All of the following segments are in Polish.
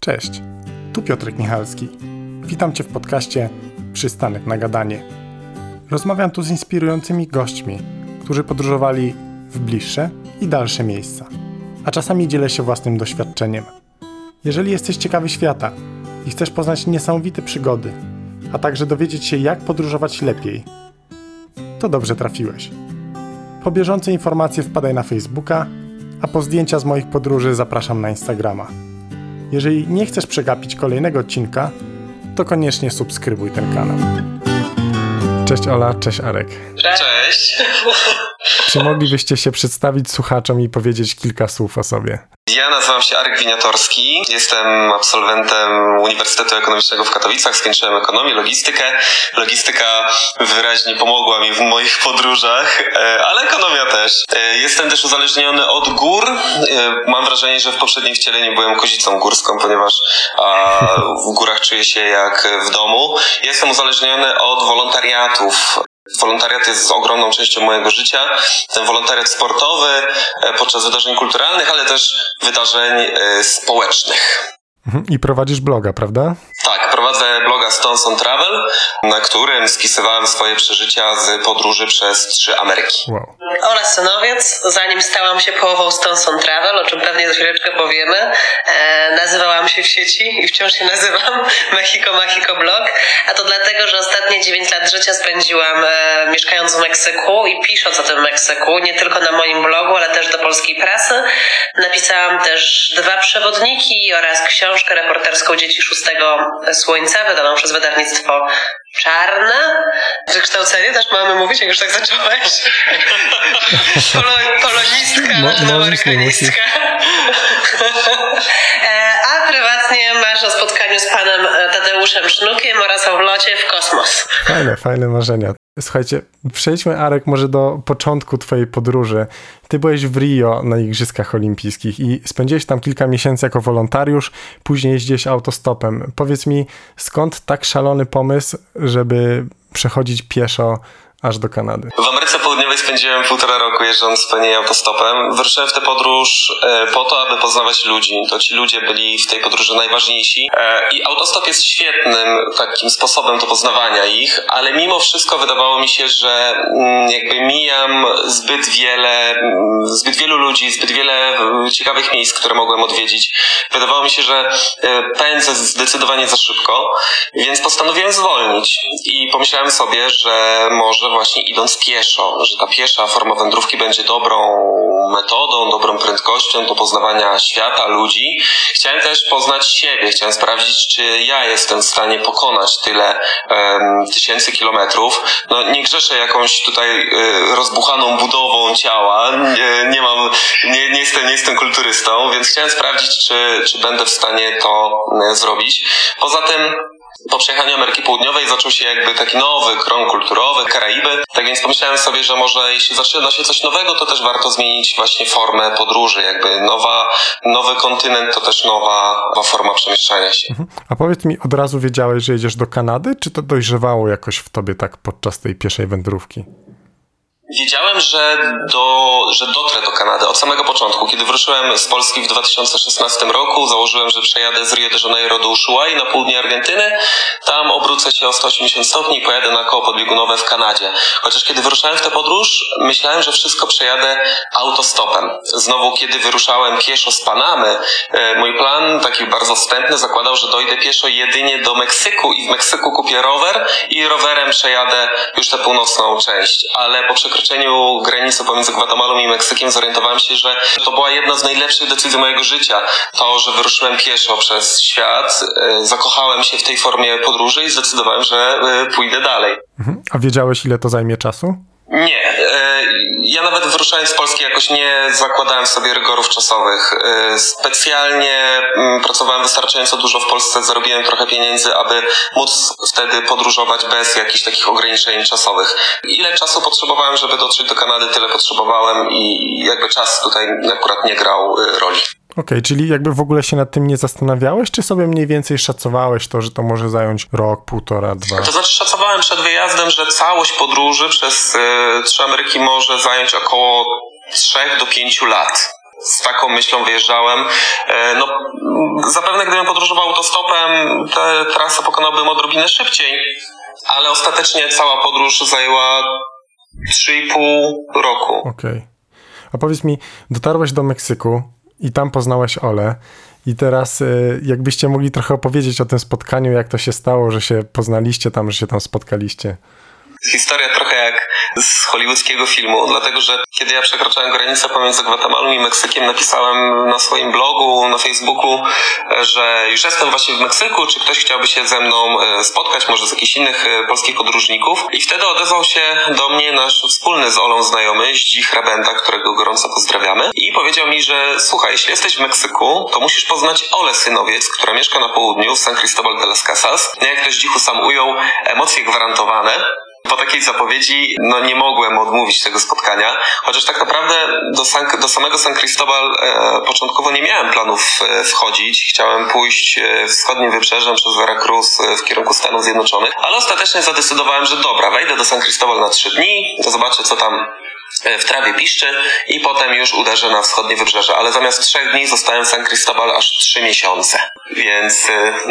Cześć, tu Piotrek Michalski. Witam Cię w podcaście Przystanek na gadanie. Rozmawiam tu z inspirującymi gośćmi, którzy podróżowali w bliższe i dalsze miejsca, a czasami dzielę się własnym doświadczeniem. Jeżeli jesteś ciekawy świata i chcesz poznać niesamowite przygody, a także dowiedzieć się, jak podróżować lepiej, to dobrze trafiłeś. Po bieżące informacje wpadaj na Facebooka, a po zdjęcia z moich podróży zapraszam na Instagrama. Jeżeli nie chcesz przegapić kolejnego odcinka, to koniecznie subskrybuj ten kanał. Cześć Ola, cześć Arek. Cześć. Czy moglibyście się przedstawić słuchaczom i powiedzieć kilka słów o sobie? Ja nazywam się Arek Winiatorski, jestem absolwentem Uniwersytetu Ekonomicznego w Katowicach, skończyłem ekonomię, logistykę. Logistyka wyraźnie pomogła mi w moich podróżach, ale ekonomia też. Jestem też uzależniony od gór. Mam wrażenie, że w poprzednim wcieleniu byłem kozicą górską, ponieważ w górach czuję się jak w domu. Jestem uzależniony od wolontariatów. Wolontariat jest ogromną częścią mojego życia. Ten wolontariat sportowy podczas wydarzeń kulturalnych, ale też wydarzeń społecznych. I prowadzisz bloga, prawda? Tak, prowadzę bloga Stones on Travel, na którym spisywałem swoje przeżycia z podróży przez 3 Ameryki. Wow. Ola Sonowiec, zanim stałam się połową Stones on Travel, o czym pewnie za chwileczkę powiemy, nazywałam się w sieci i wciąż się nazywam Mexico Blog, a to dlatego, że ostatnie 9 lat życia spędziłam mieszkając w Meksyku i pisząc o tym Meksyku, nie tylko na moim blogu, ale też do polskiej prasy. Napisałam też 2 przewodniki oraz książkę reporterską Dzieci Szóstego Słońca, wydaną przez wydawnictwo Czarne. Wykształcenie też mamy mówić, jak już tak zacząłeś. Polonistka, latynoamerykanistka. A prywatnie masz o spotkaniu z panem Tadeuszem Sznukiem oraz o wlocie w kosmos. Fajne marzenia. Słuchajcie, przejdźmy, Arek, może do początku twojej podróży. Ty byłeś w Rio na Igrzyskach Olimpijskich i spędziłeś tam kilka miesięcy jako wolontariusz, później jeździłeś autostopem. Powiedz mi, skąd tak szalony pomysł, żeby przechodzić pieszo aż do Kanady? W Ameryce Południowej spędziłem 1,5 roku jeżdżąc pewnie autostopem. Wyruszyłem w tę podróż po to, aby poznawać ludzi. To ci ludzie byli w tej podróży najważniejsi. I autostop jest świetnym takim sposobem do poznawania ich, ale mimo wszystko wydawało mi się, że jakby mijam zbyt wielu ludzi, zbyt wiele ciekawych miejsc, które mogłem odwiedzić. Wydawało mi się, że pędzę zdecydowanie za szybko, więc postanowiłem zwolnić. I pomyślałem sobie, że może właśnie idąc pieszo, że ta piesza forma wędrówki będzie dobrą metodą, dobrą prędkością do poznawania świata, ludzi. Chciałem też poznać siebie, chciałem sprawdzić, czy ja jestem w stanie pokonać tyle tysięcy kilometrów. No nie grzeszę jakąś tutaj rozbuchaną budową ciała, nie jestem kulturystą, więc chciałem sprawdzić, czy będę w stanie to zrobić. Poza tym po przejechaniu Ameryki Południowej zaczął się jakby taki nowy krąg kulturowy, Karaiby. Tak więc pomyślałem sobie, że może jeśli zaczyna się coś nowego, to też warto zmienić właśnie formę podróży. Jakby nowy kontynent to też nowa forma przemieszczania się. A powiedz mi, od razu wiedziałeś, że jedziesz do Kanady, czy to dojrzewało jakoś w tobie tak podczas tej pieszej wędrówki? Wiedziałem, że dotrę do Kanady od samego początku. Kiedy wróciłem z Polski w 2016 roku, założyłem, że przejadę z Rio de Janeiro do Ushuaia na południe Argentyny. Tam obrócę się o 180 stopni i pojadę na koło podbiegunowe w Kanadzie. Chociaż kiedy wyruszałem w tę podróż, myślałem, że wszystko przejadę autostopem. Znowu, kiedy wyruszałem pieszo z Panamy, mój plan, taki bardzo wstępny, zakładał, że dojdę pieszo jedynie do Meksyku i w Meksyku kupię rower i rowerem przejadę już tę północną część. Ale po przekroczeniu granicy pomiędzy Gwatemalą i Meksykiem zorientowałem się, że to była jedna z najlepszych decyzji mojego życia. To, że wyruszyłem pieszo przez świat, zakochałem się w tej formie podróży i zdecydowałem, że pójdę dalej. A wiedziałeś, ile to zajmie czasu? Nie. Ja nawet wyruszając z Polski jakoś nie zakładałem sobie rygorów czasowych. Specjalnie pracowałem wystarczająco dużo w Polsce, zarobiłem trochę pieniędzy, aby móc wtedy podróżować bez jakichś takich ograniczeń czasowych. Ile czasu potrzebowałem, żeby dotrzeć do Kanady, tyle potrzebowałem i jakby czas tutaj akurat nie grał roli. Okej, czyli jakby w ogóle się nad tym nie zastanawiałeś, czy sobie mniej więcej szacowałeś to, że to może zająć rok, 1,5, 2? To znaczy szacowałem przed wyjazdem, że całość podróży przez 3 Ameryki może zająć około 3 do 5 lat. z taką myślą wyjeżdżałem. No, zapewne gdybym podróżował autostopem, tę trasę pokonałbym odrobinę szybciej, ale ostatecznie cała podróż zajęła 3,5 roku. Okej. A powiedz mi, dotarłeś do Meksyku i tam poznałeś Olę i teraz jakbyście mogli trochę opowiedzieć o tym spotkaniu, jak to się stało, że się poznaliście tam, że się tam spotkaliście. Historia trochę jak z hollywoodzkiego filmu, dlatego że kiedy ja przekraczałem granicę pomiędzy Gwatemalą i Meksykiem, napisałem na swoim blogu, na Facebooku, że już jestem właśnie w Meksyku, czy ktoś chciałby się ze mną spotkać, może z jakichś innych polskich podróżników. I wtedy odezwał się do mnie nasz wspólny z Olą znajomy, Zdzich Hrabenda, którego gorąco pozdrawiamy, i powiedział mi, że słuchaj, jeśli jesteś w Meksyku, to musisz poznać Olę Synowiec, która mieszka na południu, w San Cristobal de las Casas. Jak to Zdzichu sam ujął, emocje gwarantowane. Po takiej zapowiedzi nie mogłem odmówić tego spotkania, chociaż tak naprawdę do samego San Cristobal początkowo nie miałem planów wchodzić. Chciałem pójść wschodnim wybrzeżem przez Veracruz w kierunku Stanów Zjednoczonych, ale ostatecznie zadecydowałem, że dobra, wejdę do San Cristobal na 3 dni, to zobaczę co tam w trawie piszczy i potem już uderzę na wschodnie wybrzeże, ale zamiast 3 dni zostałem w San Cristobal aż 3 miesiące, więc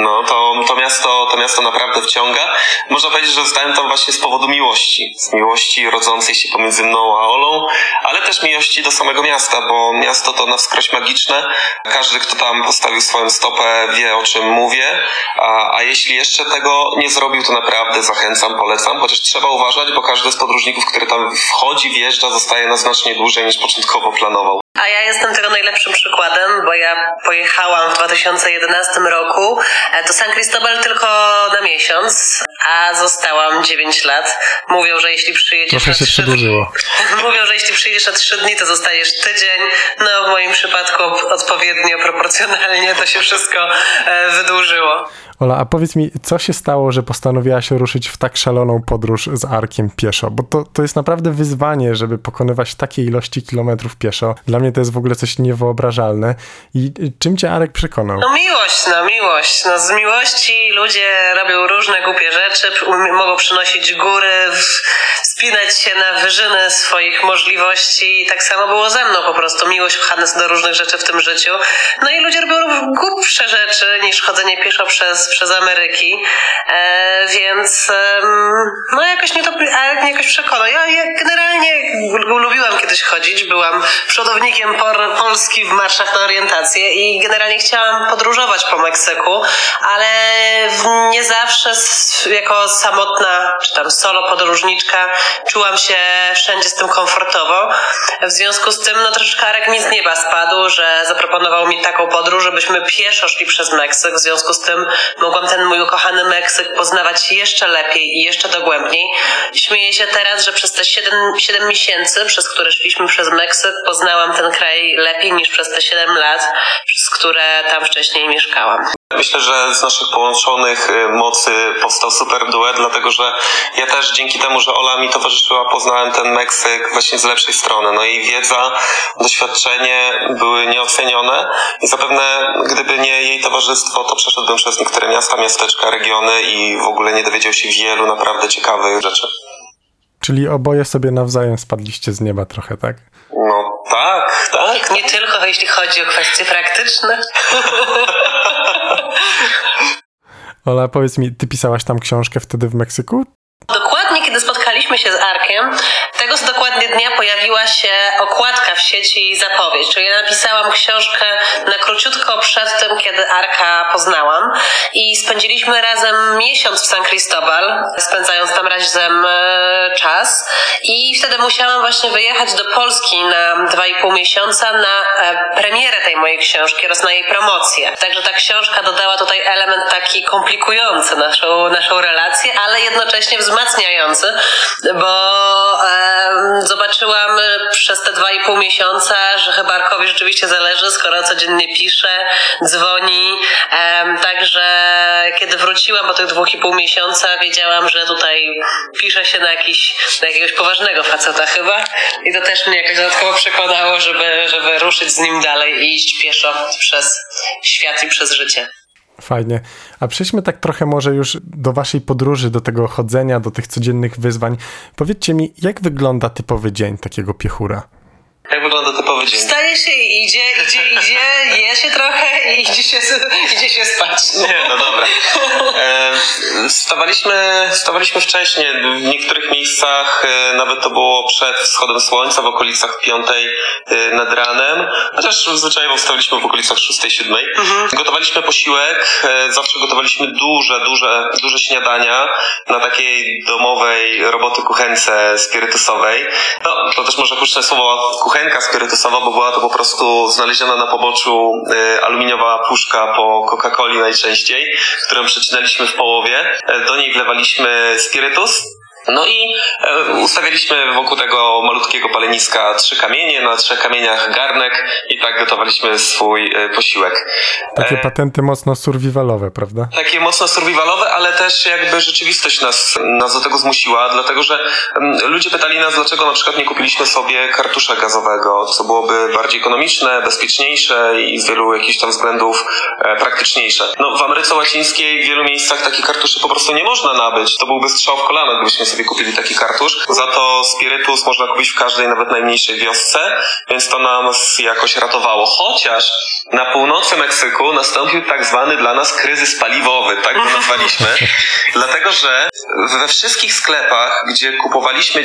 to miasto naprawdę wciąga. Można powiedzieć, że zostałem tam właśnie z powodu miłości rodzącej się pomiędzy mną a Olą, ale też miłości do samego miasta, bo miasto to na wskroś magiczne. Każdy, kto tam postawił swoją stopę, wie, o czym mówię, a jeśli jeszcze tego nie zrobił, to naprawdę zachęcam, polecam, chociaż trzeba uważać, bo każdy z podróżników, który tam wchodzi, wjeżdża, zostaje na znacznie dłużej niż początkowo planował. A ja jestem tego najlepszym przykładem, bo ja pojechałam w 2011 roku do San Cristobal tylko na miesiąc, a zostałam 9 lat. Mówią, że jeśli przyjedziesz Trochę się przedłużyło. Mówią, że jeśli przyjedziesz na 3 dni, to zostajesz tydzień. No w moim przypadku odpowiednio, proporcjonalnie to się wszystko wydłużyło. Ola, a powiedz mi, co się stało, że postanowiłaś ruszyć w tak szaloną podróż z Arkiem pieszo? Bo to jest naprawdę wyzwanie, żeby pokonywać takie ilości kilometrów pieszo. Dla mnie to jest w ogóle coś niewyobrażalne. I czym cię Arek przekonał? Miłość. Z miłości ludzie robią różne głupie rzeczy, mogą przynosić góry, wspinać się na wyżyny swoich możliwości. I tak samo było ze mną po prostu. Miłość pcha nas do różnych rzeczy w tym życiu. No i ludzie robią głupsze rzeczy niż chodzenie pieszo przez Ameryki, więc jakoś mnie to jakoś przekonał. Ja generalnie lubiłam kiedyś chodzić, byłam przodownikiem Polski w marszach na orientację i generalnie chciałam podróżować po Meksyku, ale nie zawsze jako samotna czy tam solo podróżniczka czułam się wszędzie z tym komfortowo. W związku z tym troszeczkę Arek mi z nieba spadł, że zaproponował mi taką podróż, żebyśmy pieszo szli przez Meksyk. W związku z tym mogłam ten mój ukochany Meksyk poznawać jeszcze lepiej i jeszcze dogłębniej. Śmieję się teraz, że przez te 7 miesięcy, przez które szliśmy przez Meksyk, poznałam ten kraj lepiej niż przez te 7 lat, przez które tam wcześniej mieszkałam. Myślę, że z naszych połączonych mocy powstał super duet, dlatego że ja też dzięki temu, że Ola mi towarzyszyła, poznałem ten Meksyk właśnie z lepszej strony. No jej wiedza, doświadczenie były nieocenione i zapewne gdyby nie jej towarzystwo, to przeszedłbym przez niektóre miasta, miasteczka, regiony i w ogóle nie dowiedział się wielu naprawdę ciekawych rzeczy. Czyli oboje sobie nawzajem spadliście z nieba trochę, tak? No tak. Nie tylko jeśli chodzi o kwestie praktyczne. Ola, powiedz mi, ty pisałaś tam książkę wtedy w Meksyku? Dokładnie, kiedy spotkaliśmy się z Arkiem, tego dokładnie dnia pojawiła się okładka w sieci i zapowiedź. Czyli ja napisałam książkę na króciutko przed tym, kiedy Arka poznałam i spędziliśmy razem miesiąc w San Cristobal, spędzając tam razem czas i wtedy musiałam właśnie wyjechać do Polski na 2,5 miesiąca na premierę tej mojej książki oraz na jej promocję. Także ta książka dodała tutaj element taki komplikujący naszą relację, ale jednocześnie wzmacniający, bo zobaczyłam przez te 2,5 miesiąca, że chyba Arkowi rzeczywiście zależy, skoro codziennie pisze, dzwoni. Także kiedy wróciłam po tych 2,5 miesiąca, wiedziałam, że tutaj pisze się na jakiegoś poważnego faceta chyba. I to też mnie jakoś dodatkowo przekonało, żeby ruszyć z nim dalej i iść pieszo przez świat i przez życie. Fajnie. A przejdźmy tak trochę może już do waszej podróży, do tego chodzenia, do tych codziennych wyzwań. Powiedzcie mi, jak wygląda typowy dzień takiego piechura? Jak wygląda typowy dzień? Wstaje się i idzie, je się trochę i idzie się spać. Nie, no dobra. Stawaliśmy wcześniej. W niektórych miejscach nawet to było przed wschodem słońca, w okolicach 5 nad ranem. Chociaż zwyczajowo wstawaliśmy w okolicach 6-7. Gotowaliśmy posiłek. Zawsze gotowaliśmy duże śniadania na takiej domowej roboty kuchence spirytusowej. No, to też może huczne słowo kuchenka spirytusowa, bo była to po prostu znaleziona na poboczu aluminiowa puszka po Coca-Coli najczęściej, którą przecinaliśmy w połowie. Do niej wlewaliśmy spirytus. No i ustawialiśmy wokół tego malutkiego paleniska 3 kamienie, na 3 kamieniach garnek i tak gotowaliśmy swój posiłek. Takie patenty mocno survivalowe, prawda? Takie mocno survivalowe, ale też jakby rzeczywistość nas do tego zmusiła, dlatego że ludzie pytali nas, dlaczego na przykład nie kupiliśmy sobie kartusza gazowego, co byłoby bardziej ekonomiczne, bezpieczniejsze i z wielu jakichś tam względów praktyczniejsze. No w Ameryce Łacińskiej w wielu miejscach takie kartusze po prostu nie można nabyć. To byłby strzał w kolano, gdybyśmy sobie kupili taki kartusz. Za to spirytus można kupić w każdej, nawet najmniejszej wiosce, więc to nas jakoś ratowało. Chociaż na północy Meksyku nastąpił tak zwany dla nas kryzys paliwowy, tak go nazwaliśmy. Dlatego, że we wszystkich sklepach, gdzie kupowaliśmy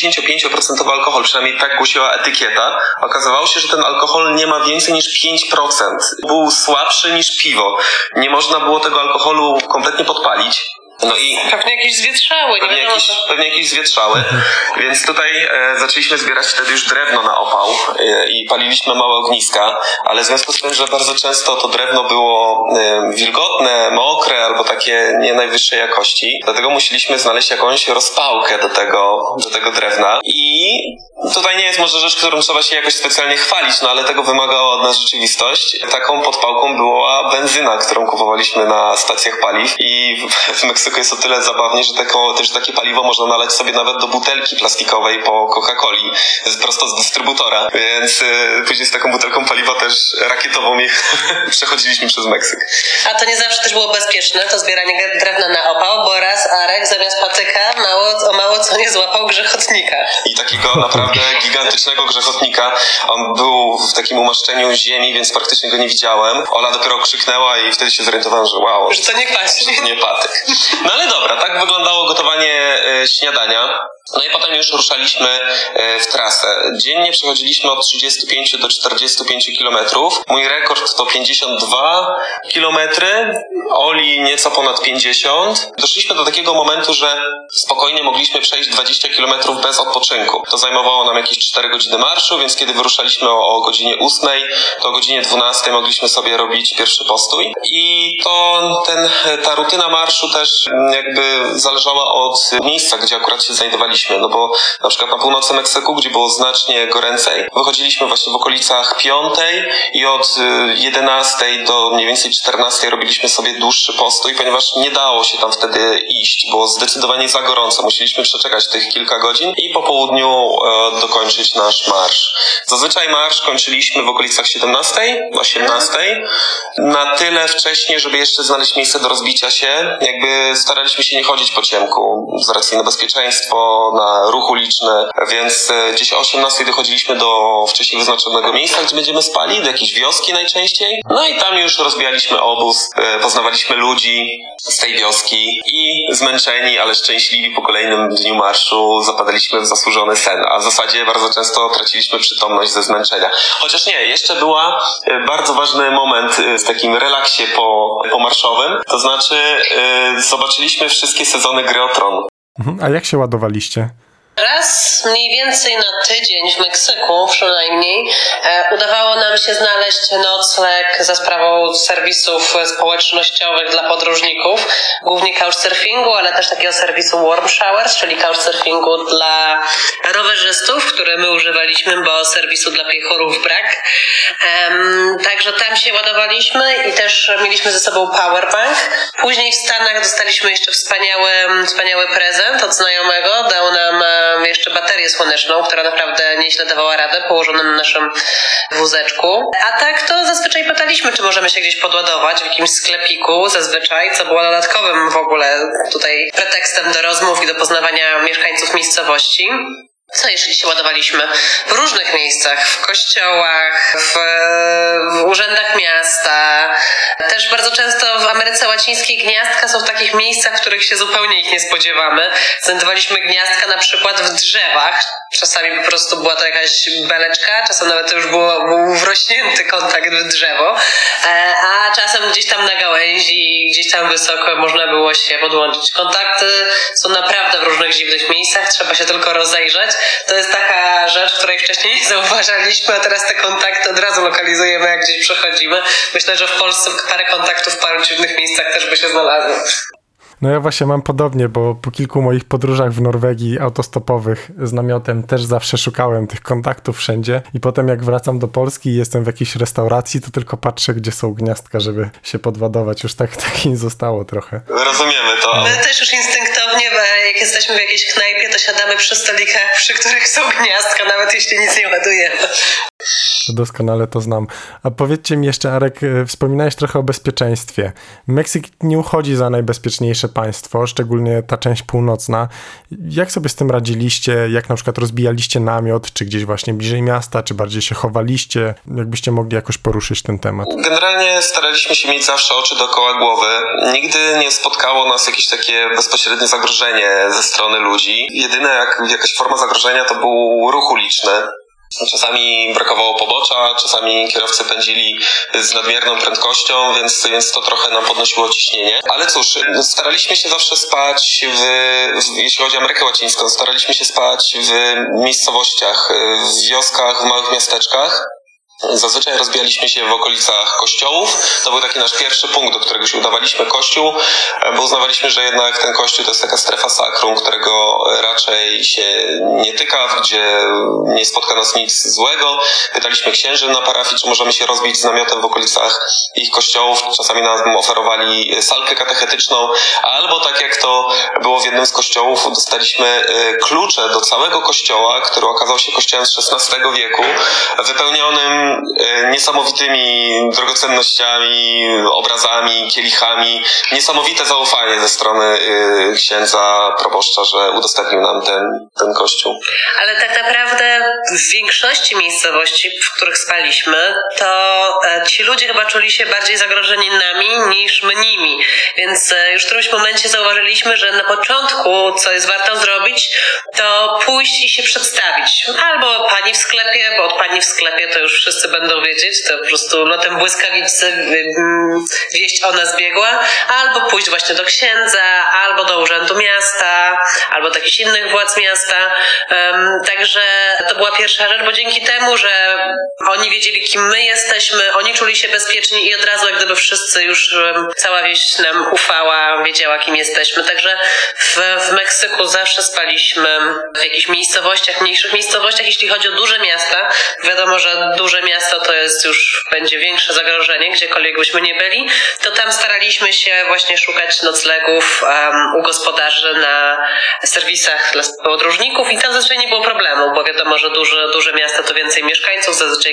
95% alkohol, przynajmniej tak głosiła etykieta, okazywało się, że ten alkohol nie ma więcej niż 5%. Był słabszy niż piwo. Nie można było tego alkoholu kompletnie podpalić. No i Pewnie jakieś zwietrzały, nie wiadomo co. pewnie jakieś zwietrzały, więc tutaj zaczęliśmy zbierać wtedy już drewno na opał i paliliśmy małe ogniska, ale w związku z tym, że bardzo często to drewno było wilgotne, mokre albo takie nie najwyższej jakości, dlatego musieliśmy znaleźć jakąś rozpałkę do tego drewna i tutaj nie jest może rzecz, którą trzeba się jakoś specjalnie chwalić, no ale tego wymagała od nas rzeczywistość. Taką podpałką była benzyna, którą kupowaliśmy na stacjach paliw i w Meksyku jest o tyle zabawnie, że takie paliwo można nalać sobie nawet do butelki plastikowej po Coca-Coli, prosto z dystrybutora, więc później z taką butelką paliwa też rakietową przechodziliśmy przez Meksyk. A to nie zawsze też było bezpieczne, to zbieranie drewna na opał, bo raz Arek zamiast patyka mało co nie złapał grzechotnika. I takiego naprawdę gigantycznego grzechotnika. On był w takim umaszczeniu ziemi, więc praktycznie go nie widziałem. Ola dopiero krzyknęła i wtedy się zorientowałem, że wow, Że to nie kwaśny. że to nie patyk. No ale dobra, tak wyglądało gotowanie śniadania. No i potem już ruszaliśmy w trasę. Dziennie przechodziliśmy od 35 do 45 kilometrów. Mój rekord to 52 kilometry, Oli nieco ponad 50. Doszliśmy do takiego momentu, że spokojnie mogliśmy przejść 20 kilometrów bez odpoczynku. To zajmowało nam jakieś 4 godziny marszu, więc kiedy wyruszaliśmy o godzinie 8, to o godzinie 12 mogliśmy sobie robić pierwszy postój. I ta rutyna marszu też jakby zależała od miejsca, gdzie akurat się znajdowaliśmy. No bo na przykład na północy Meksyku, gdzie było znacznie goręcej, wychodziliśmy właśnie w okolicach 5 i od 11 do mniej więcej 14 robiliśmy sobie dłuższy postój, ponieważ nie dało się tam wtedy iść, było zdecydowanie za gorąco. Musieliśmy przeczekać tych kilka godzin i po południu dokończyć nasz marsz. Zazwyczaj marsz kończyliśmy w okolicach 17, 18. Na tyle wcześnie, żeby jeszcze znaleźć miejsce do rozbicia się. Jakby staraliśmy się nie chodzić po ciemku z racji na bezpieczeństwo, na ruch uliczny, więc gdzieś o 18 dochodziliśmy do wcześniej wyznaczonego miejsca, gdzie będziemy spali, do jakiejś wioski najczęściej. No i tam już rozbijaliśmy obóz, poznawaliśmy ludzi z tej wioski i zmęczeni, ale szczęśliwi po kolejnym dniu marszu zapadaliśmy w zasłużony sen, a w zasadzie bardzo często traciliśmy przytomność ze zmęczenia. Chociaż nie, jeszcze była bardzo ważny moment w takim relaksie pomarszowym, to znaczy zobaczyliśmy wszystkie sezony Gry o Tron. A jak się ładowaliście? Raz mniej więcej na tydzień w Meksyku przynajmniej udawało nam się znaleźć nocleg za sprawą serwisów społecznościowych dla podróżników, głównie couchsurfingu, ale też takiego serwisu Warm Showers, czyli couchsurfingu dla rowerzystów, które my używaliśmy, bo serwisu dla piechurów brak. Także tam się ładowaliśmy i też mieliśmy ze sobą powerbank. Później w Stanach dostaliśmy jeszcze wspaniały prezent od znajomego, dał nam jeszcze baterię słoneczną, która naprawdę nieźle dawała radę, położoną na naszym wózeczku. A tak to zazwyczaj pytaliśmy, czy możemy się gdzieś podładować w jakimś sklepiku zazwyczaj, co było dodatkowym w ogóle tutaj pretekstem do rozmów i do poznawania mieszkańców miejscowości. Co jeszcze się ładowaliśmy? W różnych miejscach, w kościołach, w urzędach miasta. Też bardzo często w Ameryce Łacińskiej gniazdka są w takich miejscach, w których się zupełnie ich nie spodziewamy. Znajdowaliśmy gniazdka na przykład w drzewach. Czasami po prostu była to jakaś beleczka, czasem nawet to już był wrośnięty kontakt w drzewo, a czasem gdzieś tam na gałęzi, gdzieś tam wysoko można było się podłączyć. Kontakty są naprawdę w różnych dziwnych miejscach, trzeba się tylko rozejrzeć. To jest taka rzecz, której wcześniej nie zauważaliśmy, a teraz te kontakty od razu lokalizujemy, jak gdzieś przechodzimy. Myślę, że w Polsce parę kontaktów w paru dziwnych miejscach też by się znalazło. No ja właśnie mam podobnie, bo po kilku moich podróżach w Norwegii autostopowych z namiotem też zawsze szukałem tych kontaktów wszędzie i potem jak wracam do Polski i jestem w jakiejś restauracji, to tylko patrzę, gdzie są gniazdka, żeby się podładować. Już tak mi zostało trochę. Rozumiemy to. My też już instynktownie, jak jesteśmy w jakiejś knajpie, to siadamy przy stolikach, przy których są gniazdka, nawet jeśli nic nie ładujemy. Doskonale to znam. A powiedzcie mi jeszcze, Arek, wspominałeś trochę o bezpieczeństwie. Meksyk nie uchodzi za najbezpieczniejsze państwo, szczególnie ta część północna. Jak sobie z tym radziliście? Jak na przykład rozbijaliście namiot? Czy gdzieś właśnie bliżej miasta? Czy bardziej się chowaliście? Jakbyście mogli jakoś poruszyć ten temat? Generalnie staraliśmy się mieć zawsze oczy dookoła głowy. Nigdy nie spotkało nas jakieś takie bezpośrednie zagrożenie ze strony ludzi. Jedyne jakaś forma zagrożenia to był ruch uliczny. Czasami brakowało pobocza, czasami kierowcy pędzili z nadmierną prędkością, więc to trochę nam podnosiło ciśnienie. Ale cóż, staraliśmy się zawsze spać jeśli chodzi o Amerykę Łacińską, staraliśmy się spać w miejscowościach, w wioskach, w małych miasteczkach. Zazwyczaj rozbijaliśmy się w okolicach kościołów. To był taki nasz pierwszy punkt, do którego się udawaliśmy, kościół, bo uznawaliśmy, że jednak ten kościół to jest taka strefa sakrum, którego raczej się nie tyka, gdzie nie spotka nas nic złego. Pytaliśmy księży na parafii, czy możemy się rozbić z namiotem w okolicach ich kościołów. Czasami nam oferowali salkę katechetyczną, albo tak jak to było w jednym z kościołów, dostaliśmy klucze do całego kościoła, który okazał się kościołem z XVI wieku, wypełnionym niesamowitymi drogocennościami, obrazami, kielichami. Niesamowite zaufanie ze strony księdza proboszcza, że udostępnił nam ten kościół. Ale tak naprawdę w większości miejscowości, w których spaliśmy, to ci ludzie chyba czuli się bardziej zagrożeni nami niż my nimi. Więc już w którymś momencie zauważyliśmy, że na początku, co jest warto zrobić, to pójść i się przedstawić. Albo pani w sklepie, bo od pani w sklepie to już wszyscy będą wiedzieć, to po prostu lotem błyskawicy wieść o nas biegła, albo pójść właśnie do księdza, albo do urzędu miasta, albo do jakichś innych władz miasta. Także to była pierwsza rzecz, bo dzięki temu, że oni wiedzieli, kim my jesteśmy, oni czuli się bezpieczni i od razu jak gdyby wszyscy już, cała wieś nam ufała, wiedziała, kim jesteśmy. Także w Meksyku zawsze spaliśmy w jakichś miejscowościach, mniejszych miejscowościach, jeśli chodzi o duże miasta. Wiadomo, że duże miasto to jest już będzie większe zagrożenie, gdziekolwiek byśmy nie byli, to tam staraliśmy się właśnie szukać noclegów u gospodarzy na serwisach dla podróżników i tam zazwyczaj nie było problemu, bo wiadomo, że duże miasta to więcej mieszkańców, zazwyczaj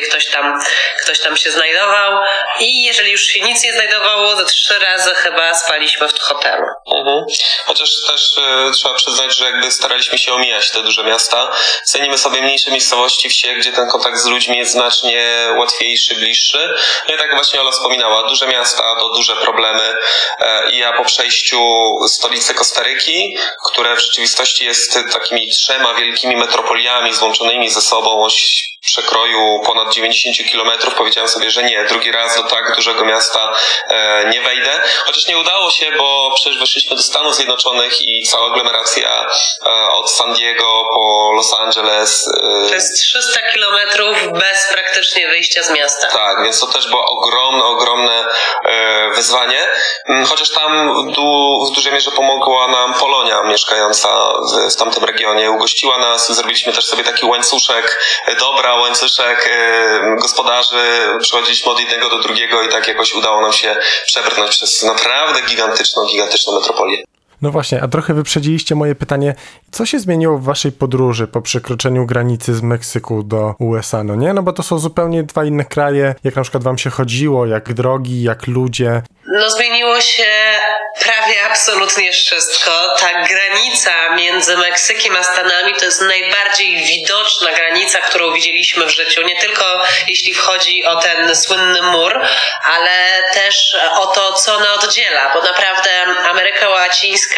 ktoś tam się znajdował i jeżeli już się nic nie znajdowało, to 3 razy chyba spaliśmy w hotelu. Chociaż też trzeba przyznać, że jakby staraliśmy się omijać te duże miasta. Cenimy sobie mniejsze miejscowości, wsie, gdzie ten kontakt z ludźmi jest znacznie łatwiejszy, bliższy. No i tak właśnie Ola wspominała, duże miasta to duże problemy. I ja po przejściu stolicy Kostaryki, które w rzeczywistości jest takimi 3 wielkimi metropoliami złączonymi ze sobą o przekroju ponad 90 kilometrów, powiedziałem sobie, że nie, drugi raz do tak dużego miasta nie wejdę. Chociaż nie udało się, bo przecież weszliśmy do Stanów Zjednoczonych i cała aglomeracja od San Diego po Los Angeles. To jest 300 kilometrów bez praktycznie wyjścia z miasta. Tak, więc to też było ogromne wyzwanie. Chociaż tam w dużej mierze pomogła nam Polonia mieszkająca w tamtym regionie. Ugościła nas i zrobiliśmy też sobie taki łańcuszek łańcuszek gospodarzy. Przechodziliśmy od jednego do drugiego i tak jakoś udało nam się przebrnąć przez naprawdę gigantyczną metropolię. No właśnie, a trochę wyprzedziliście moje pytanie, co się zmieniło w waszej podróży po przekroczeniu granicy z Meksyku do USA, no nie? No bo to są zupełnie dwa inne kraje, jak na przykład wam się chodziło, jak drogi, jak ludzie. No zmieniło się prawie absolutnie wszystko. Ta granica między Meksykiem a Stanami to jest najbardziej widoczna granica, którą widzieliśmy w życiu. Nie tylko jeśli chodzi o ten słynny mur, ale też o to, co nas oddziela. Bo naprawdę Ameryka Łacińska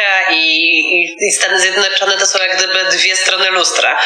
i Stany Zjednoczone to są jak gdyby dwie strony lustra.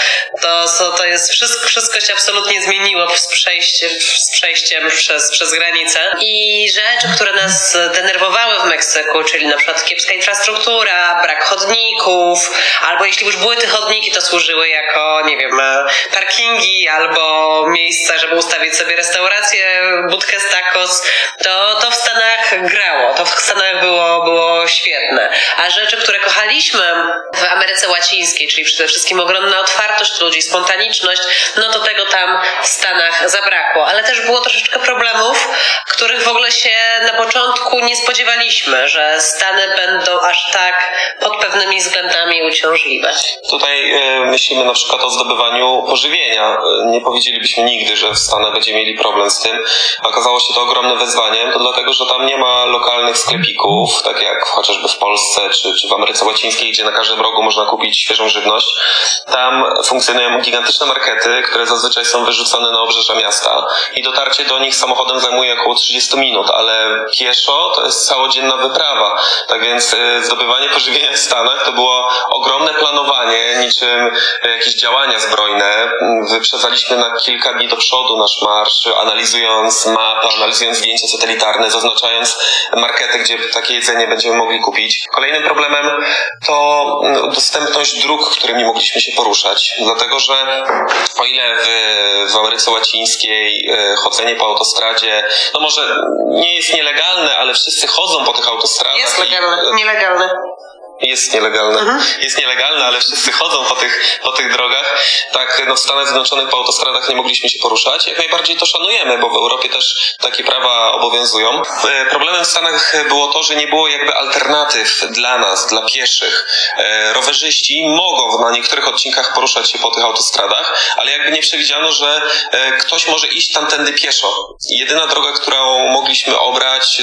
To jest wszystko się absolutnie zmieniło z przejściem przez granicę. I rzeczy, które nas denerwowały w Meksyku, czyli na przykład kiepska infrastruktura, brak chodników, albo jeśli już były te chodniki, to służyły jako, nie wiem, parkingi albo miejsca, żeby ustawić sobie restaurację, budkę z tacos, to w Stanach grało, to w Stanach było świetne. A rzeczy, które kochaliśmy w Ameryce Łacińskiej, czyli przede wszystkim ogromna otwartość ludzi, spontaniczność, no to tego tam w Stanach zabrakło. Ale też było troszeczkę problemów, których w ogóle się na początku nie spodziewaliśmy, że Stany będą aż tak pod pewnymi względami uciążliwe. Tutaj myślimy na przykład o zdobywaniu pożywienia. Nie powiedzielibyśmy nigdy, że w Stanach będziemy mieli problem z tym. Okazało się to ogromnym wyzwaniem, to dlatego, że tam nie ma lokalnych sklepików, tak jak chociażby w Polsce czy w Ameryce Łacińskiej, gdzie na każdym rogu można kupić świeżą żywność. Tam funkcjonują gigantyczne markety, które zazwyczaj są wyrzucone na obrzeża miasta i dotarcie do nich samochodem zajmuje około 30 minut, ale pieszo to jest całodzienna wyprawa. Tak więc zdobywanie pożywienia w Stanach to było ogromne planowanie, niczym jakieś działania zbrojne. Wyprzedzaliśmy na kilka dni do przodu nasz marsz, analizując mapy, analizując zdjęcia satelitarne, zaznaczając markety, gdzie takie jedzenie będziemy mogli kupić. Kolejnym problemem to dostępność dróg, którymi mogliśmy się poruszać. Dlatego, że o ile w Ameryce Łacińskiej chodzenie po autostradzie, no może nie jest nielegalne, ale wszyscy chodzą po tych autostradach. Jest nielegalne. Jest nielegalne. Jest nielegalne, ale wszyscy chodzą po tych drogach. Tak, no w Stanach Zjednoczonych po autostradach nie mogliśmy się poruszać. Jak najbardziej to szanujemy, bo w Europie też takie prawa obowiązują. Problemem w Stanach było to, że nie było jakby alternatyw dla nas, dla pieszych. Rowerzyści mogą na niektórych odcinkach poruszać się po tych autostradach, ale jakby nie przewidziano, że ktoś może iść tamtędy pieszo. Jedyna droga, którą mogliśmy obrać,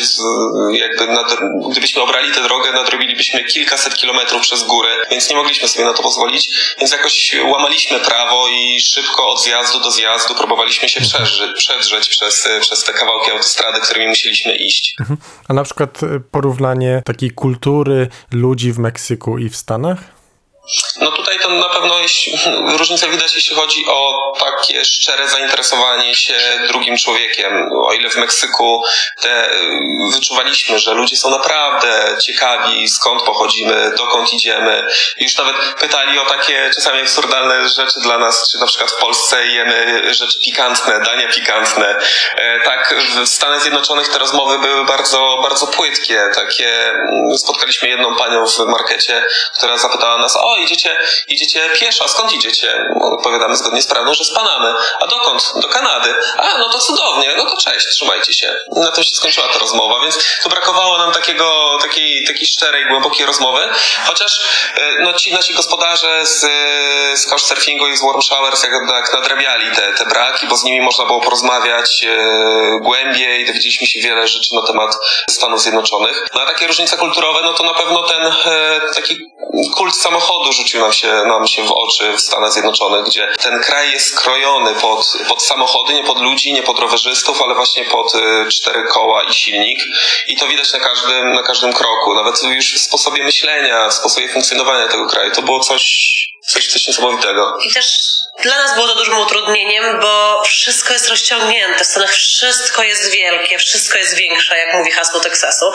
gdybyśmy obrali tę drogę, nadrobilibyśmy kilkaset kilometrów przez góry, więc nie mogliśmy sobie na to pozwolić, więc jakoś łamaliśmy prawo i szybko od zjazdu do zjazdu próbowaliśmy się przedrzeć przez te kawałki autostrady, którymi musieliśmy iść. A na przykład porównanie takiej kultury ludzi w Meksyku i w Stanach? No tutaj to na pewno różnicę widać, jeśli chodzi o takie szczere zainteresowanie się drugim człowiekiem. O ile w Meksyku wyczuwaliśmy, że ludzie są naprawdę ciekawi, skąd pochodzimy, dokąd idziemy. Już nawet pytali o takie czasami absurdalne rzeczy dla nas, czy na przykład w Polsce jemy rzeczy pikantne, dania pikantne. Tak, w Stanach Zjednoczonych te rozmowy były bardzo, bardzo płytkie. Spotkaliśmy jedną panią w markecie, która zapytała nas: o, idziecie pieszo, skąd idziecie? Odpowiadamy zgodnie z prawdą, że z Panamy. A dokąd? Do Kanady. A, no to cudownie, no to cześć, trzymajcie się. Na tym się skończyła ta rozmowa, więc tu brakowało nam takiej szczerej, głębokiej rozmowy, chociaż no ci nasi gospodarze z Couchsurfingu i z Warm Showers jak nadrabiali te braki, bo z nimi można było porozmawiać głębiej, dowiedzieliśmy się wiele rzeczy na temat Stanów Zjednoczonych. No a takie różnice kulturowe, no to na pewno ten taki kult samochodu rzucił nam się w oczy w Stanach Zjednoczonych, gdzie ten kraj jest skrojony pod samochody, nie pod ludzi, nie pod rowerzystów, ale właśnie pod 4 koła i silnik. I to widać na każdym kroku. Nawet już w sposobie myślenia, w sposobie funkcjonowania tego kraju. To było coś niesamowitego. I też dla nas było to dużym utrudnieniem, bo wszystko jest rozciągnięte. W Stanach wszystko jest wielkie, wszystko jest większe, jak mówi hasło Teksasu.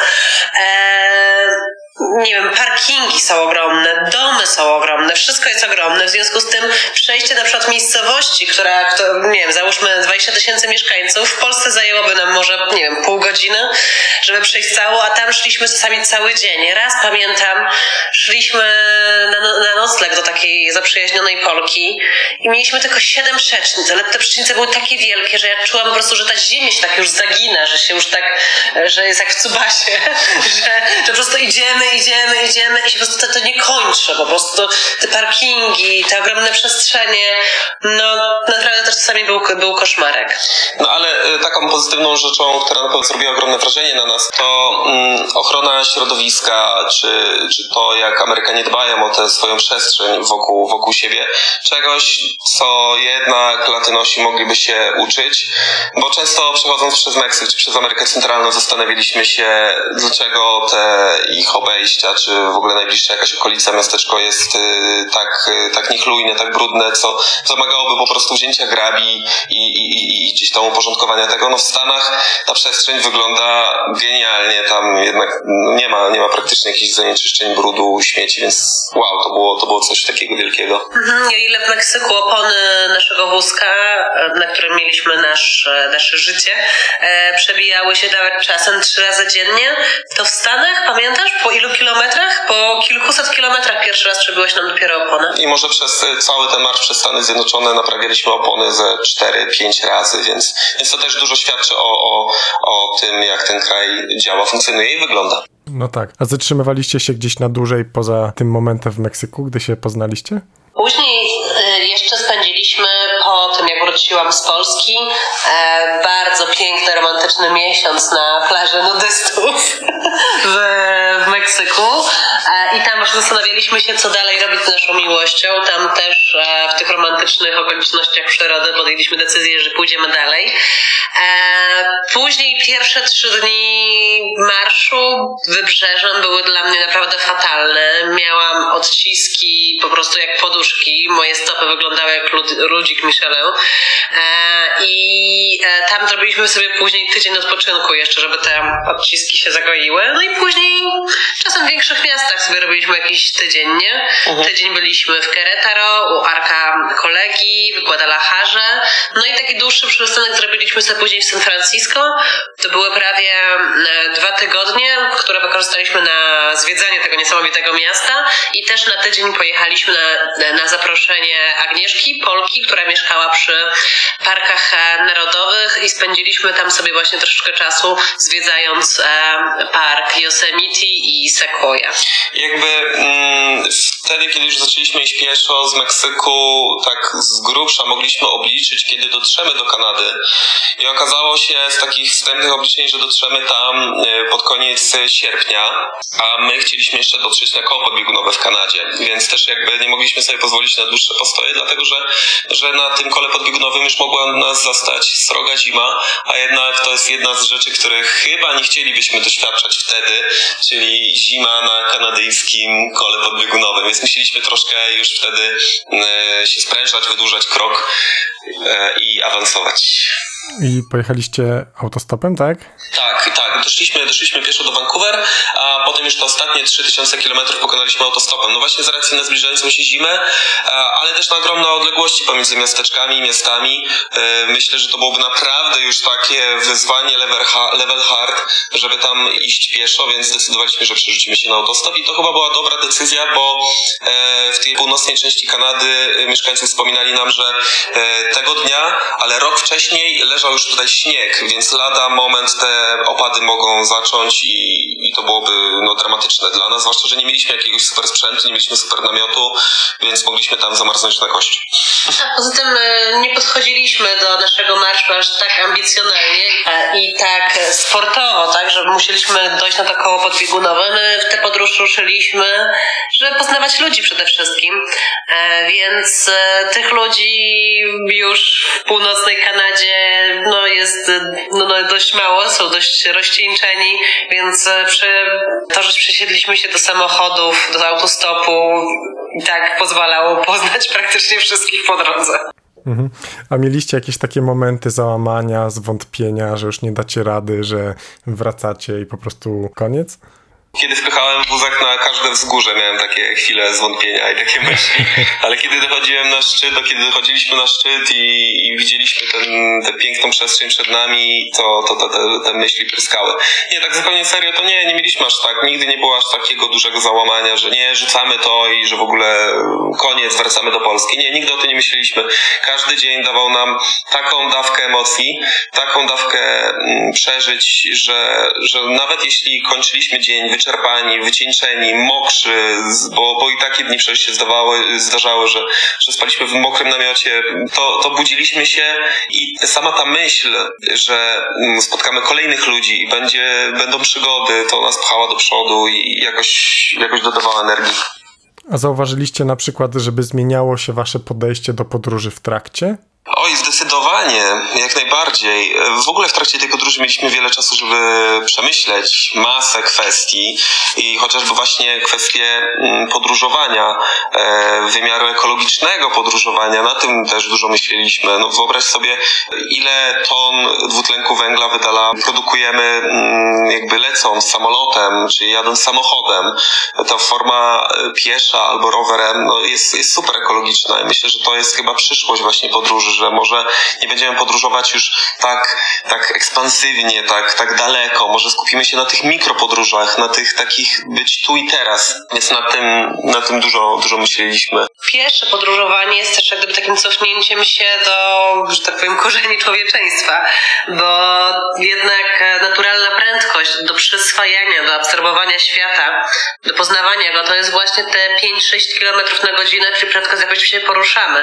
Nie wiem, parkingi są ogromne, domy są ogromne, wszystko jest ogromne, w związku z tym przejście na przykład miejscowości, która nie wiem, załóżmy 20 000 mieszkańców, w Polsce zajęłoby nam może, nie wiem, pół godziny, żeby przejść całą, a tam szliśmy czasami cały dzień. Raz pamiętam, szliśmy na nocleg do takiej zaprzyjaźnionej Polki i mieliśmy tylko 7 przecznic, ale te przecznice były takie wielkie, że ja czułam po prostu, że ta ziemia się tak już zagina, że się już tak, że jest jak w Cubasie, że po prostu idziemy idziemy i się po prostu to nie kończy, po prostu te parkingi, te ogromne przestrzenie, no naprawdę to czasami był koszmarek. No ale taką pozytywną rzeczą, która na pewno zrobiła ogromne wrażenie na nas, to ochrona środowiska, czy to, jak Amerykanie dbają o tę swoją przestrzeń wokół siebie. Czegoś, co jednak Latynosi mogliby się uczyć, bo często przechodząc przez Meksyk czy przez Amerykę Centralną zastanawialiśmy się, dlaczego te ich obejścia, czy w ogóle najbliższa jakaś okolica, miasteczko jest tak niechlujne, tak brudne, co wymagałoby po prostu wzięcia grabi i gdzieś tam uporządkowania tego. No w Stanach ta przestrzeń wygląda genialnie, tam jednak nie ma praktycznie jakichś zanieczyszczeń, brudu, śmieci, więc wow, to było coś takiego wielkiego. O ile w Meksyku opony naszego wózka, na którym mieliśmy nasze życie, przebijały się nawet czasem 3 razy dziennie, to w Stanach, pamiętasz, po ilu kilometrach? Po kilkuset kilometrach pierwszy raz przebyłeś nam dopiero opony. I może przez cały ten marsz przez Stany Zjednoczone naprawialiśmy opony ze 4-5 razy, więc to też dużo świadczy o tym, jak ten kraj działa, funkcjonuje i wygląda. No tak. A zatrzymywaliście się gdzieś na dłużej poza tym momentem w Meksyku, gdy się poznaliście? Później jeszcze spędziliśmy, po tym jak wróciłam z Polski, bardzo piękny, romantyczny miesiąc na plaży nudystów w Meksyku. I tam już zastanawialiśmy się, co dalej robić z naszą miłością. Tam też w tych romantycznych okolicznościach przyrody podjęliśmy decyzję, że pójdziemy dalej. Później pierwsze 3 dni marszu wybrzeżem były dla mnie naprawdę fatalne. Miałam odciski po prostu jak poduszki. Moje stopy wyglądały jak ludzik Michelin. I tam zrobiliśmy sobie później tydzień odpoczynku jeszcze, żeby te odciski się zagoiły. No i później czasem w większych miastach sobie robiliśmy jakiś tydzień, nie? Tydzień byliśmy w Querétaro, u Arka kolegi, w Guadalajarze. No i taki dłuższy przystanek zrobiliśmy sobie później w San Francisco. To były prawie 2 tygodnie, które wykorzystaliśmy na zwiedzanie tego niesamowitego miasta i też na tydzień pojechaliśmy na zaproszenie Agnieszki, Polki, która mieszkała przy parkach narodowych i spędziliśmy tam sobie właśnie troszeczkę czasu zwiedzając park Yosemite i Sequoia. Jakby wtedy, kiedy już zaczęliśmy iść pieszo z Meksyku, tak z grubsza mogliśmy obliczyć, kiedy dotrzemy do Kanady. I okazało się z takich wstępnych obliczeń, że dotrzemy tam pod koniec sierpnia, a my chcieliśmy jeszcze dotrzeć na koło podbiegunowe w Kanadzie, więc też jakby nie mogliśmy sobie pozwolić na dłuższe postoje, dlatego że na tym kole podbiegunowym już mogła nas zastać sroga zima, a jednak to jest jedna z rzeczy, których chyba nie chcielibyśmy doświadczać wtedy, czyli zima na kanadyjskim kole podbiegunowym, więc musieliśmy troszkę już wtedy się sprężać, wydłużać krok i awansować. I pojechaliście autostopem, tak? Tak. Doszliśmy pieszo do Vancouver, a potem już te ostatnie 3000 km pokonaliśmy autostopem. No właśnie z racji na zbliżającą się zimę, ale też na ogromne odległości pomiędzy miasteczkami i miastami. Myślę, że to byłoby naprawdę już takie wyzwanie level hard, żeby tam iść pieszo, więc zdecydowaliśmy, że przerzucimy się na autostop i to chyba była dobra decyzja, bo w tej północnej części Kanady mieszkańcy wspominali nam, że tego dnia, ale rok wcześniej leżał już tutaj śnieg, więc lada moment te opady mogą zacząć i to byłoby dramatyczne dla nas, zwłaszcza, że nie mieliśmy jakiegoś super sprzętu, nie mieliśmy super namiotu, więc mogliśmy tam zamarznąć na kości. A poza tym nie podchodziliśmy do naszego marszu aż tak ambicjonalnie i tak sportowo, tak, że musieliśmy dojść na to koło podbiegunowe. My w tę podróż ruszyliśmy, żeby poznawać ludzi przede wszystkim, więc tych ludzi już w północnej Kanadzie jest dość mało, są dość rozcieńczeni, więc to, że przesiedliśmy się do samochodów, do autostopu i tak pozwalało poznać praktycznie wszystkich po drodze. Mhm. A mieliście jakieś takie momenty załamania, zwątpienia, że już nie dacie rady, że wracacie i po prostu koniec? Kiedy wpychałem wózek na każde wzgórze, miałem takie chwile zwątpienia i takie myśli, ale kiedy dochodziliśmy na szczyt i widzieliśmy tę piękną przestrzeń przed nami, to te myśli pryskały. Nie, tak zupełnie serio, to nie mieliśmy aż tak, nigdy nie było aż takiego dużego załamania, że nie, rzucamy to i że w ogóle koniec, wracamy do Polski. Nie, nigdy o tym nie myśleliśmy. Każdy dzień dawał nam taką dawkę emocji, taką dawkę przeżyć, że nawet jeśli kończyliśmy dzień wyczerpani, wycieńczeni, mokrzy, bo i takie dni przecież się zdarzały, że spaliśmy w mokrym namiocie, to budziliśmy się i sama ta myśl, że spotkamy kolejnych ludzi i będą przygody, to nas pchała do przodu i jakoś dodawała energii. A zauważyliście na przykład, żeby zmieniało się wasze podejście do podróży w trakcie? Oj, zdecydowanie, jak najbardziej. W ogóle w trakcie tej podróży mieliśmy wiele czasu, żeby przemyśleć masę kwestii i chociażby właśnie kwestie podróżowania, wymiaru ekologicznego podróżowania, na tym też dużo myśleliśmy. No wyobraź sobie, ile ton dwutlenku węgla produkujemy jakby lecąc samolotem, czy jadąc samochodem. Ta forma piesza albo rowerem jest super ekologiczna i myślę, że to jest chyba przyszłość właśnie podróży, że może nie będziemy podróżować już tak ekspansywnie, tak daleko. Może skupimy się na tych mikropodróżach, na tych takich być tu i teraz. Więc na tym dużo myśleliśmy. Piesze podróżowanie jest też jak gdyby takim cofnięciem się do, że tak powiem, korzeni człowieczeństwa, bo jednak naturalna prędkość do przyswajania, do absorbowania świata, do poznawania go, to jest właśnie te 5-6 km na godzinę, czyli prędkość, z jaką się poruszamy.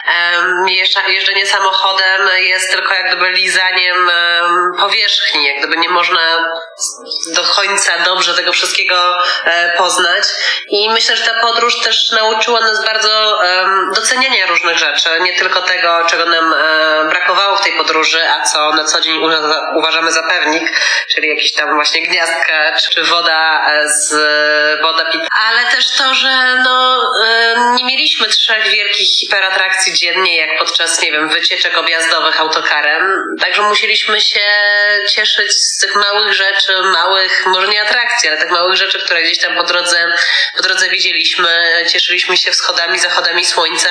Jeżdżenie samochodem jest tylko jak gdyby lizaniem powierzchni, jak gdyby nie można do końca dobrze tego wszystkiego poznać i myślę, że ta podróż też nauczyła nas bardzo doceniania różnych rzeczy, nie tylko tego, czego nam brakowało w tej podróży, a co na co dzień uważamy za pewnik, czyli jakieś tam właśnie gniazdka, czy woda pitna, ale też to, że nie mieliśmy 3 wielkich hiperatrakcji dziennie, jak podczas, nie wiem, wycieczek objazdowych autokarem, także musieliśmy się cieszyć z tych małych rzeczy, może nie atrakcji, ale tych małych rzeczy, które gdzieś tam po drodze widzieliśmy, cieszyliśmy się wschodami, zachodami słońca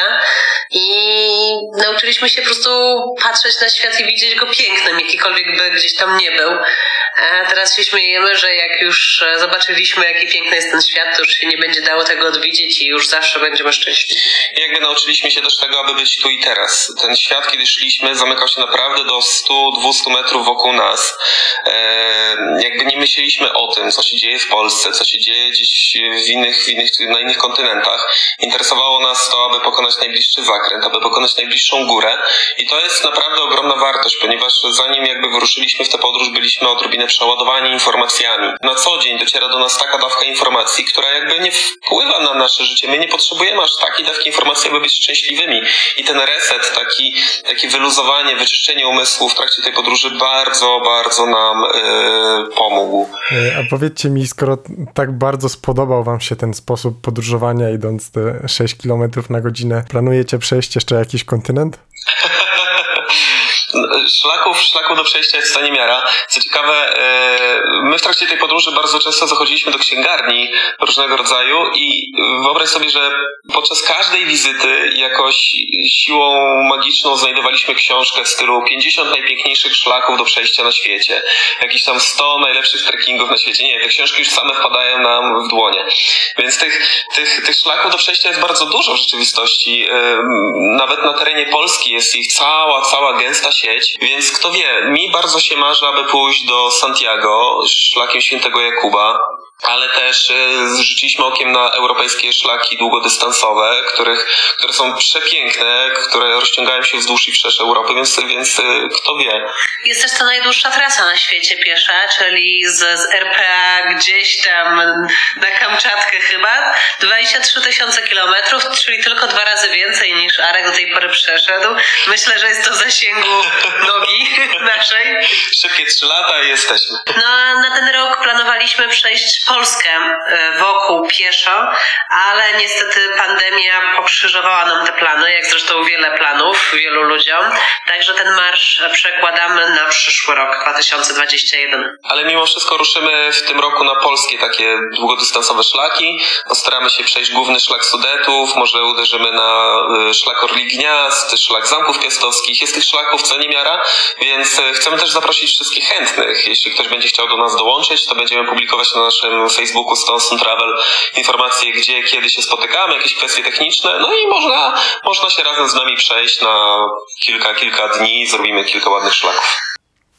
i nauczyliśmy się po prostu patrzeć na świat i widzieć go pięknym, jakikolwiek by gdzieś tam nie był. A teraz się śmiejemy, że jak już zobaczyliśmy, jaki piękny jest ten świat, to już się nie będzie dało tego odwidzieć i już zawsze będziemy szczęśliwi. I jakby nauczyliśmy się też tego, aby być tu i teraz. Ten świat, kiedy szliśmy, zamykał się naprawdę do 100-200 metrów wokół nas. Jakby nie myśleliśmy o tym, co się dzieje w Polsce, co się dzieje gdzieś na innych kontynentach. Interesowało nas to, aby pokonać najbliższy zakręt, aby pokonać najbliższą górę. I to jest naprawdę ogromna wartość, ponieważ zanim jakby wyruszyliśmy w tę podróż, byliśmy odrobinę przeładowani informacjami. Na co dzień dociera do nas taka dawka informacji, która jakby nie wpływa na nasze życie. My nie potrzebujemy aż takiej dawki informacji, aby być szczęśliwymi. I ten reset, takie wyluzowanie, wyczyszczenie umysłu w trakcie tej podróży bardzo, bardzo nam pomógł. A powiedzcie mi, skoro tak bardzo spodobał wam się ten sposób podróżowania, idąc te 6 km na godzinę, planujecie przejść jeszcze jakiś kontynent? Szlaków do przejścia jest ta niemiara. Co ciekawe, my w trakcie tej podróży bardzo często zachodziliśmy do księgarni różnego rodzaju i wyobraź sobie, że podczas każdej wizyty jakoś siłą magiczną znajdowaliśmy książkę w stylu 50 najpiękniejszych szlaków do przejścia na świecie. Jakieś tam 100 najlepszych trekkingów na świecie. Nie, te książki już same wpadają nam w dłonie. Więc tych szlaków do przejścia jest bardzo dużo w rzeczywistości. Nawet na terenie Polski jest ich cała gęsta sieć, więc kto wie, mi bardzo się marzy, aby pójść do Santiago szlakiem Świętego Jakuba, ale też rzuciliśmy okiem na europejskie szlaki długodystansowe, które są przepiękne, które rozciągają się wzdłuż i wszerz Europy, więc kto wie. Jest też ta najdłuższa trasa na świecie piesza, czyli z RPA gdzieś tam na Kamczatkę chyba, 23 000 kilometrów, czyli tylko 2 razy więcej niż Arek do tej pory przeszedł. Myślę, że jest to w zasięgu nogi naszej. Szybkie 3 lata i jesteśmy. No a na ten rok planowaliśmy przejść Polskę wokół pieszo, ale niestety pandemia pokrzyżowała nam te plany, jak zresztą wiele planów wielu ludziom. Także ten marsz przekładamy na przyszły rok, 2021. Ale mimo wszystko ruszymy w tym roku na polskie takie długodystansowe szlaki. Postaramy się przejść główny szlak Sudetów, może uderzymy na szlak Orli Gniazd, szlak Zamków Piastowskich. Jest tych szlaków co niemiara, więc chcemy też zaprosić wszystkich chętnych. Jeśli ktoś będzie chciał do nas dołączyć, to będziemy publikować na naszym Facebooku Stones on Travel informacje, gdzie, kiedy się spotykamy, jakieś kwestie techniczne, no i można się razem z nami przejść na kilka dni i zrobimy kilka ładnych szlaków.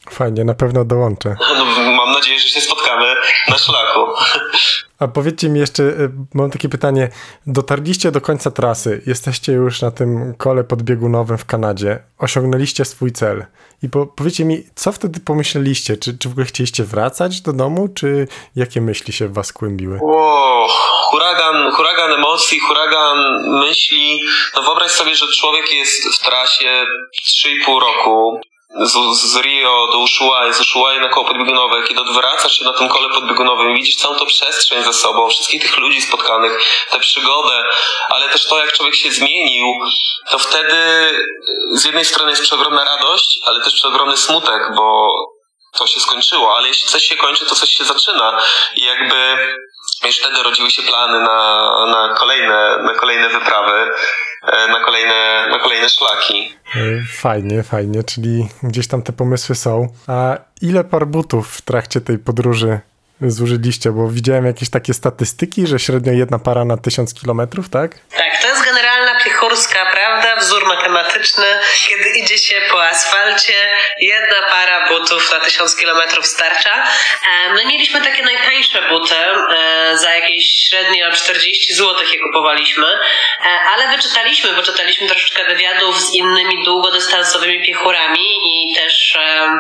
Fajnie, na pewno dołączę. No, mam nadzieję, że się spotkamy na szlaku. A powiedzcie mi jeszcze, mam takie pytanie, dotarliście do końca trasy, jesteście już na tym kole podbiegunowym w Kanadzie, osiągnęliście swój cel i powiedzcie mi, co wtedy pomyśleliście? Czy w ogóle chcieliście wracać do domu, czy jakie myśli się w was kłębiły? Wow, huragan emocji, huragan myśli. No wyobraź sobie, że człowiek jest w trasie 3,5 roku. Z Rio do Ushuaia, z Ushuaia na koło podbiegunowe, kiedy odwracasz się na tym kole podbiegunowym i widzisz całą tą przestrzeń ze sobą, wszystkich tych ludzi spotkanych, tę przygodę, ale też to, jak człowiek się zmienił, to wtedy z jednej strony jest przeogromna radość, ale też przeogromny smutek, bo to się skończyło, ale jeśli coś się kończy, to coś się zaczyna i jakby już wtedy rodziły się plany na kolejne wyprawy, na kolejne szlaki. Fajnie, czyli gdzieś tam te pomysły są. A ile par butów w trakcie tej podróży zużyliście? Bo widziałem jakieś takie statystyki, że średnio jedna para na 1000 kilometrów, tak? Tak, to jest generalna piechurska prawda, wzór matematyczny. Kiedy idzie się po asfalcie, jedna para butów na 1000 kilometrów starcza. My mieliśmy takie najtańsze buty, za jakieś średnio 40 zł je kupowaliśmy, ale poczytaliśmy troszeczkę wywiadów z innymi długodystansowymi piechurami i też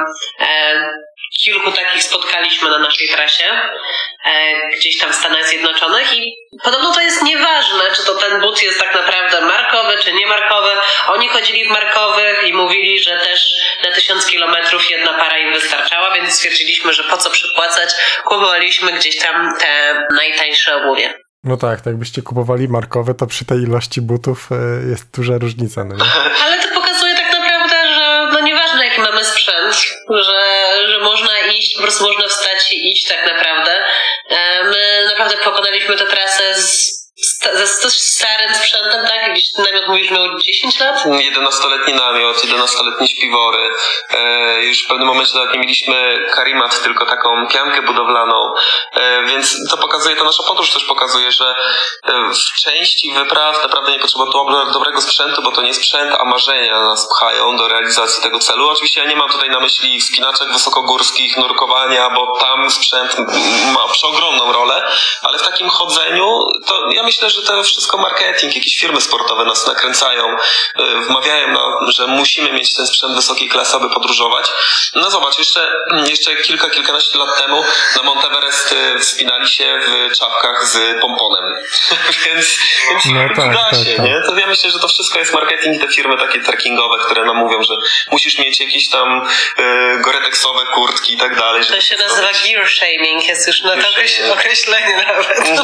kilku takich spotkaliśmy na naszej trasie, gdzieś tam w Stanach Zjednoczonych i podobno to jest nieważne, czy to ten but jest tak naprawdę markowy, czy nie markowy. Oni chodzili w markowych i mówili, że też na 1000 kilometrów jedna para im wystarczała, więc stwierdziliśmy, że po co przypłacać. Kupowaliśmy gdzieś tam te najtańsze obuwie. No tak, jakbyście kupowali markowe, to przy tej ilości butów jest duża różnica. No nie? Ale to pokazuje tak naprawdę, że no nieważne jaki mamy sprzęt, że można iść, po prostu można wstać i iść tak naprawdę. My naprawdę pokonaliśmy tę trasę ze starym sprzętem, tak? Jakiś namiot mówisz, miał 10 lat? 11-letni namiot, 11-letnie śpiwory. Już w pewnym momencie nawet nie mieliśmy karimat, tylko taką piankę budowlaną. Więc to pokazuje, ta nasza podróż też pokazuje, że w części wypraw naprawdę nie potrzeba dobrego sprzętu, bo to nie sprzęt, a marzenia nas pchają do realizacji tego celu. Oczywiście ja nie mam tutaj na myśli wspinaczek wysokogórskich, nurkowania, bo tam sprzęt ma przeogromną rolę, ale w takim chodzeniu to ja myślę, że to wszystko marketing, jakieś firmy sportowe nas nakręcają, wmawiają nam, że musimy mieć ten sprzęt wysokiej klasy, aby podróżować. No zobacz, jeszcze kilkanaście lat temu na Mount Everest wspinali się w czapkach z pomponem. więc No tak, da się, tak. nie? To ja myślę, że to wszystko jest marketing i te firmy takie trekkingowe, które nam mówią, że musisz mieć jakieś tam goreteksowe kurtki i tak dalej. To się nazywa gear shaming, jest już na to określenie nawet.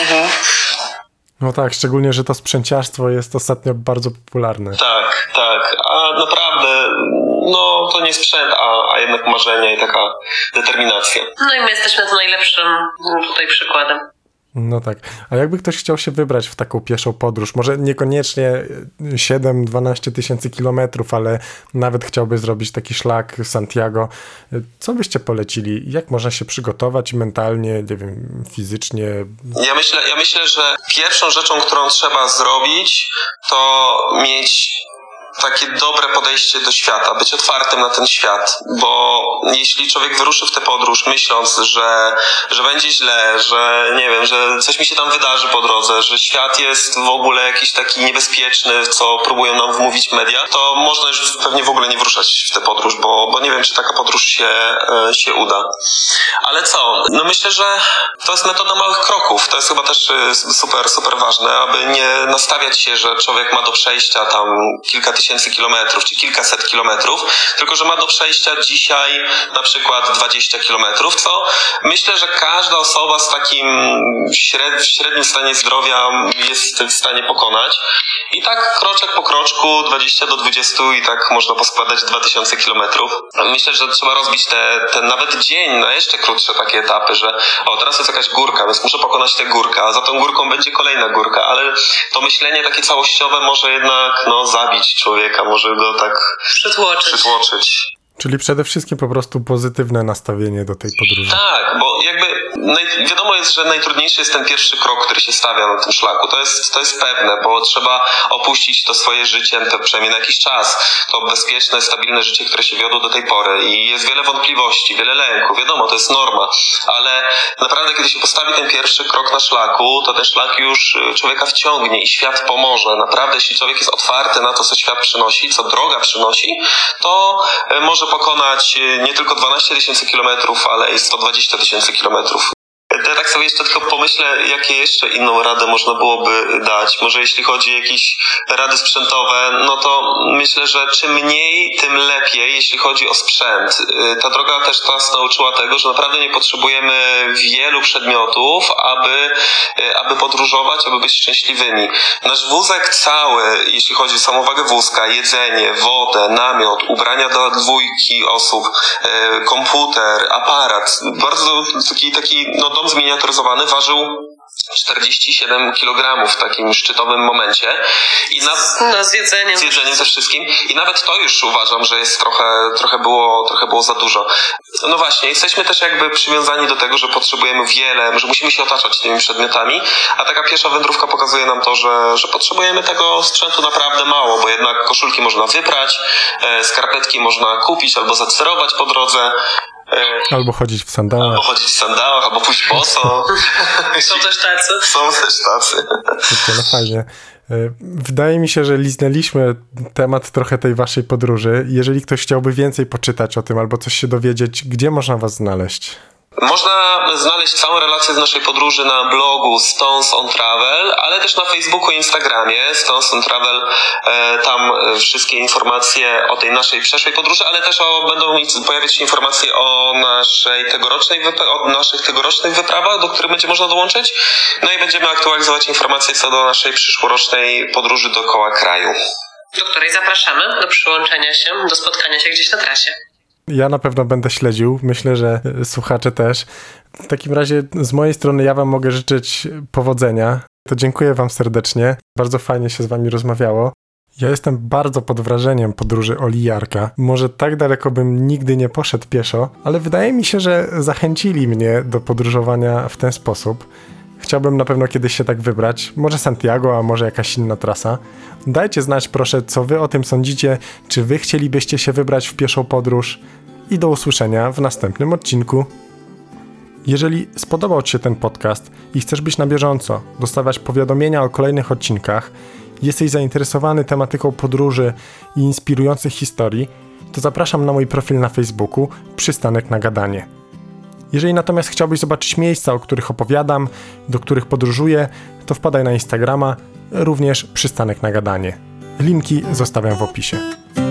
No tak, szczególnie, że to sprzęciarstwo jest ostatnio bardzo popularne. Tak. A naprawdę, no to nie sprzęt, a jednak marzenia i taka determinacja. No i my jesteśmy tu najlepszym tutaj przykładem. No tak. A jakby ktoś chciał się wybrać w taką pieszą podróż, może niekoniecznie 7-12 tysięcy kilometrów, ale nawet chciałby zrobić taki szlak Santiago, co byście polecili? Jak można się przygotować mentalnie, nie wiem, fizycznie? Ja myślę, że pierwszą rzeczą, którą trzeba zrobić, to mieć takie dobre podejście do świata, być otwartym na ten świat, bo jeśli człowiek wyruszy w tę podróż myśląc, że będzie źle, że nie wiem, że coś mi się tam wydarzy po drodze, że świat jest w ogóle jakiś taki niebezpieczny, co próbują nam wmówić media, to można już pewnie w ogóle nie wyruszać w tę podróż, bo nie wiem, czy taka podróż się uda. Ale co? No myślę, że to jest metoda małych kroków. To jest chyba też super ważne, aby nie nastawiać się, że człowiek ma do przejścia tam kilka tysięcy kilometrów, czy kilkaset kilometrów, tylko że ma do przejścia dzisiaj na przykład 20 kilometrów, co myślę, że każda osoba z takim średnim stanie zdrowia jest w stanie pokonać. I tak kroczek po kroczku, 20 do 20 i tak można poskładać 2000 kilometrów. Myślę, że trzeba rozbić ten nawet dzień na jeszcze krótsze takie etapy, że teraz jest jakaś górka, więc muszę pokonać tę górkę, a za tą górką będzie kolejna górka, ale to myślenie takie całościowe może jednak zabić człowieka, może go tak przytłoczyć. Czyli przede wszystkim po prostu pozytywne nastawienie do tej podróży. Tak, bo jakby wiadomo jest, że najtrudniejszy jest ten pierwszy krok, który się stawia na tym szlaku. To jest pewne, bo trzeba opuścić to swoje życie, przynajmniej na jakiś czas, to bezpieczne, stabilne życie, które się wiodło do tej pory. I jest wiele wątpliwości, wiele lęku. Wiadomo, to jest norma, ale naprawdę kiedy się postawi ten pierwszy krok na szlaku, to ten szlak już człowieka wciągnie i świat pomoże. Naprawdę, jeśli człowiek jest otwarty na to, co świat przynosi, co droga przynosi, to może pokonać nie tylko 12 000 kilometrów, ale i 120 000 kilometrów. Ja tak sobie jeszcze tylko pomyślę, jakie jeszcze inną radę można byłoby dać. Może jeśli chodzi o jakieś rady sprzętowe, no to myślę, że czym mniej, tym lepiej, jeśli chodzi o sprzęt. Ta droga też nas nauczyła tego, że naprawdę nie potrzebujemy wielu przedmiotów, aby podróżować, aby być szczęśliwymi. Nasz wózek cały, jeśli chodzi o samowagę wózka, jedzenie, wodę, namiot, ubrania dla 2 osób, komputer, aparat, bardzo taki dom zminiaturyzowany ważył 47 kg w takim szczytowym momencie. Z jedzeniem. Z jedzeniem też wszystkim. I nawet to już uważam, że jest trochę było za dużo. No właśnie, jesteśmy też jakby przywiązani do tego, że potrzebujemy wiele, że musimy się otaczać tymi przedmiotami, a taka pierwsza wędrówka pokazuje nam to, że potrzebujemy tego sprzętu naprawdę mało, bo jednak koszulki można wyprać, skarpetki można kupić albo zacerować po drodze. Albo chodzić w sandałach. Albo pójść boso. Są też tacy. No fajnie. Wydaje mi się, że liznęliśmy temat trochę tej waszej podróży. Jeżeli ktoś chciałby więcej poczytać o tym albo coś się dowiedzieć, gdzie można was znaleźć? Można znaleźć całą relację z naszej podróży na blogu Stones on Travel, ale też na Facebooku i Instagramie Stones on Travel. Tam wszystkie informacje o tej naszej przeszłej podróży, ale też będą pojawiać się informacje o naszych tegorocznych wyprawach, do których będzie można dołączyć. No i będziemy aktualizować informacje co do naszej przyszłorocznej podróży dookoła kraju, do której zapraszamy do przyłączenia się, do spotkania się gdzieś na trasie. Ja na pewno będę śledził, myślę, że słuchacze też. W takim razie z mojej strony ja wam mogę życzyć powodzenia. To dziękuję wam serdecznie, bardzo fajnie się z wami rozmawiało. Ja jestem bardzo pod wrażeniem podróży Oli i Jarka. Może tak daleko bym nigdy nie poszedł pieszo, ale wydaje mi się, że zachęcili mnie do podróżowania w ten sposób. Chciałbym na pewno kiedyś się tak wybrać. Może Santiago, a może jakaś inna trasa. Dajcie znać proszę, co wy o tym sądzicie. Czy wy chcielibyście się wybrać w pieszą podróż? I do usłyszenia w następnym odcinku. Jeżeli spodobał ci się ten podcast i chcesz być na bieżąco, dostawać powiadomienia o kolejnych odcinkach, jesteś zainteresowany tematyką podróży i inspirujących historii, to zapraszam na mój profil na Facebooku Przystanek na Gadanie. Jeżeli natomiast chciałbyś zobaczyć miejsca, o których opowiadam, do których podróżuję, to wpadaj na Instagrama, również Przystanek na Gadanie. Linki zostawiam w opisie.